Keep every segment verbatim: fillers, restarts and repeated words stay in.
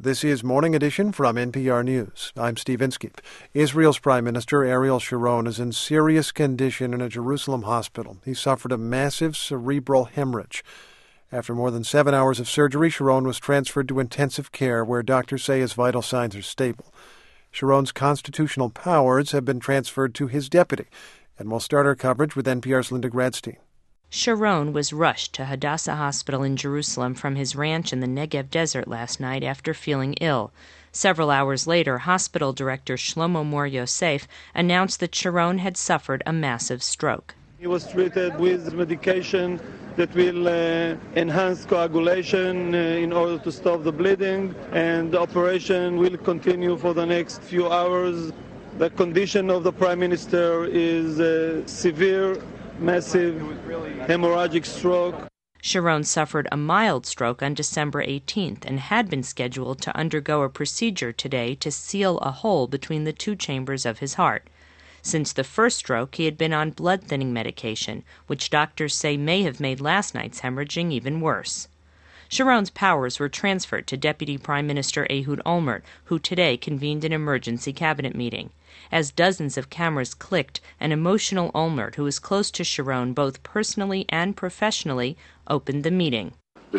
This is Morning Edition from N P R News. I'm Steve Inskeep. Israel's Prime Minister Ariel Sharon is in serious condition in a Jerusalem hospital. He suffered a massive cerebral hemorrhage. After more than seven hours of surgery, Sharon was transferred to intensive care, where doctors say his vital signs are stable. Sharon's constitutional powers have been transferred to his deputy, and we'll start our coverage with N P R's Linda Gradstein. Sharon was rushed to Hadassah Hospital in Jerusalem from his ranch in the Negev desert last night after feeling ill. Several hours later, hospital director Shlomo Mor Yosef announced that Sharon had suffered a massive stroke. He was treated with medication that will uh, enhance coagulation uh, in order to stop the bleeding, and the operation will continue for the next few hours. The condition of the Prime Minister is uh, severe, massive hemorrhagic stroke. Sharon suffered a mild stroke on December eighteenth and had been scheduled to undergo a procedure today to seal a hole between the two chambers of his heart. Since the first stroke, he had been on blood-thinning medication, which doctors say may have made last night's hemorrhaging even worse. Sharon's powers were transferred to Deputy Prime Minister Ehud Olmert, who today convened an emergency cabinet meeting. As dozens of cameras clicked, an emotional Olmert, who is close to Sharon both personally and professionally, opened the meeting.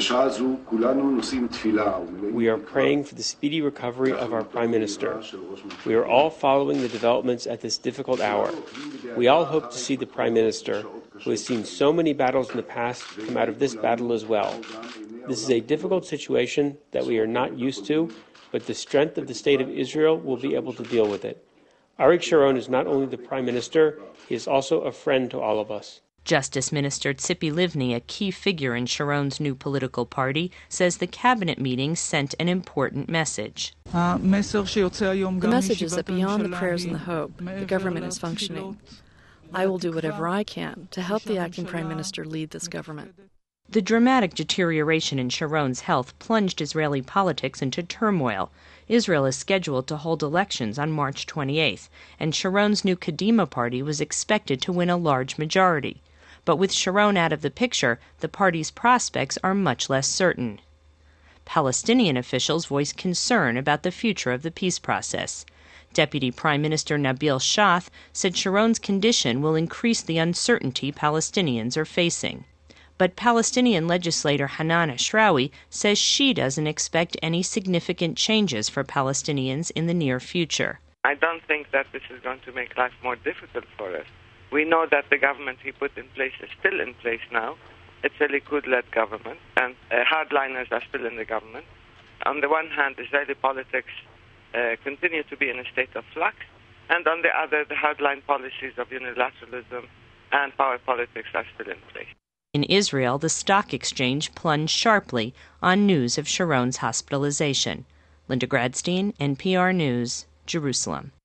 We are praying for the speedy recovery of our Prime Minister. We are all following the developments at this difficult hour. We all hope to see the Prime Minister, who has seen so many battles in the past, come out of this battle as well. This is a difficult situation that we are not used to, but the strength of the State of Israel will be able to deal with it. Arik Sharon is not only the Prime Minister, he is also a friend to all of us. Justice Minister Tzipi Livni, a key figure in Sharon's new political party, says the cabinet meeting sent an important message. The message is that beyond the prayers and the hope, the government is functioning. I will do whatever I can to help the acting Prime Minister lead this government. The dramatic deterioration in Sharon's health plunged Israeli politics into turmoil. Israel is scheduled to hold elections on March twenty-eighth, and Sharon's new Kadima party was expected to win a large majority. But with Sharon out of the picture, the party's prospects are much less certain. Palestinian officials voiced concern about the future of the peace process. Deputy Prime Minister Nabil Shath said Sharon's condition will increase the uncertainty Palestinians are facing. But Palestinian legislator Hanan Ashrawi says she doesn't expect any significant changes for Palestinians in the near future. I don't think that this is going to make life more difficult for us. We know that the government he put in place is still in place now. It's a Likud-led government, and uh, hardliners are still in the government. On the one hand, Israeli politics uh, continue to be in a state of flux, and on the other, the hardline policies of unilateralism and power politics are still in place. In Israel, the stock exchange plunged sharply on news of Sharon's hospitalization. Linda Gradstein, N P R News, Jerusalem.